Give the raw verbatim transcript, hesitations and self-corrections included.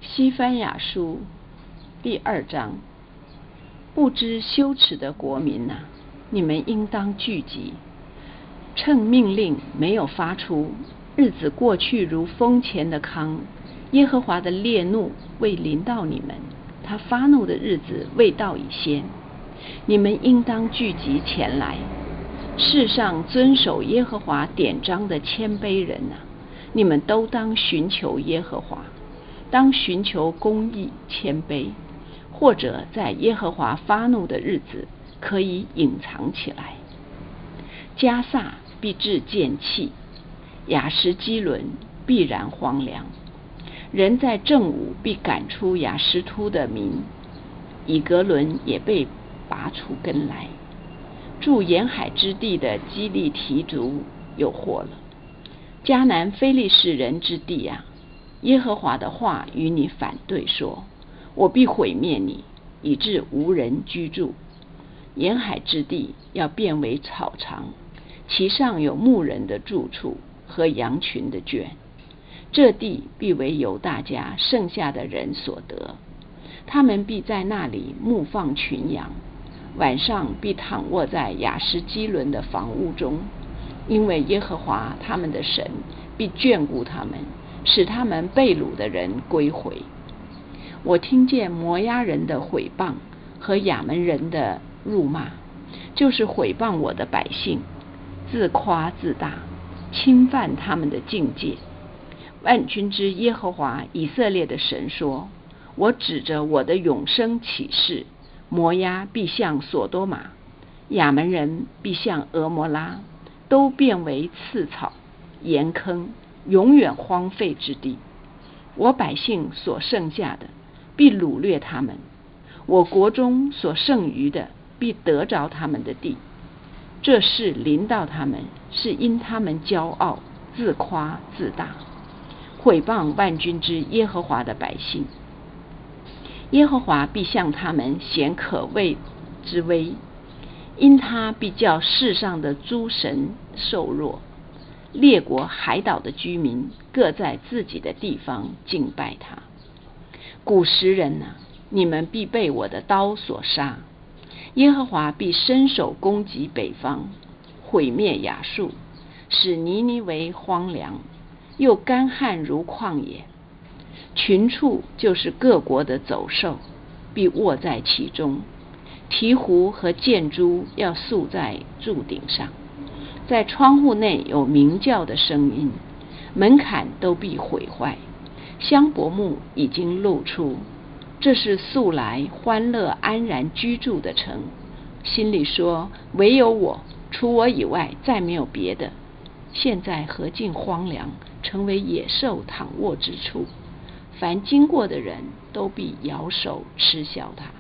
西番雅书第二章，不知羞耻的国民哪、啊，你们应当聚集。趁命令没有发出，日子过去如风前的糠，耶和华的烈怒未临到你们，他发怒的日子未到以先，你们应当聚集前来。世上遵守耶和华典章的谦卑人哪、啊，你们都当寻求耶和华，当寻求公义谦卑，或者在耶和华发怒的日子可以隐藏起来。迦萨必致见弃，亚实基伦必然荒凉。人在正午必赶出亚实突的民，以格伦也被拔出根来。住沿海之地的基利提族有祸了。迦南非利士人之地啊，耶和华的话与你反对说，我必毁灭你，以致无人居住。沿海之地要变为草场，其上有牧人的住处和羊群的圈，这地必为犹大家剩下的人所得，他们必在那里牧放群羊，晚上必躺卧在亚实基伦的房屋中，因为耶和华他们的神必眷顾他们，使他们被掳的人归回。我听见摩押人的毁谤和亚门人的辱骂，就是毁谤我的百姓，自夸自大，侵犯他们的境界。万军之耶和华以色列的神说，我指着我的永生起誓，摩押必像所多玛，亚门人必像俄摩拉，都变为刺草盐坑，永远荒废之地。我百姓所剩下的必掳掠他们，我国中所剩余的必得着他们的地。这事临到他们，是因他们骄傲自夸自大，毁谤万军之耶和华的百姓。耶和华必向他们显可畏之威，因他必叫世上的诸神瘦弱，列国海岛的居民各在自己的地方敬拜他。古时人啊，你们必被我的刀所杀。耶和华必伸手攻击北方，毁灭亚述，使尼尼为荒凉，又干旱如旷野。群畜就是各国的走兽，必卧在其中。鹈鹕和箭猪要宿在柱顶上，在窗户内有鸣叫的声音，门槛都必毁坏。香柏木已经露出，这是素来欢乐安然居住的城。心里说，唯有我，除我以外再没有别的。现在何竟荒凉，成为野兽躺卧之处，凡经过的人都必摇手嗤笑他。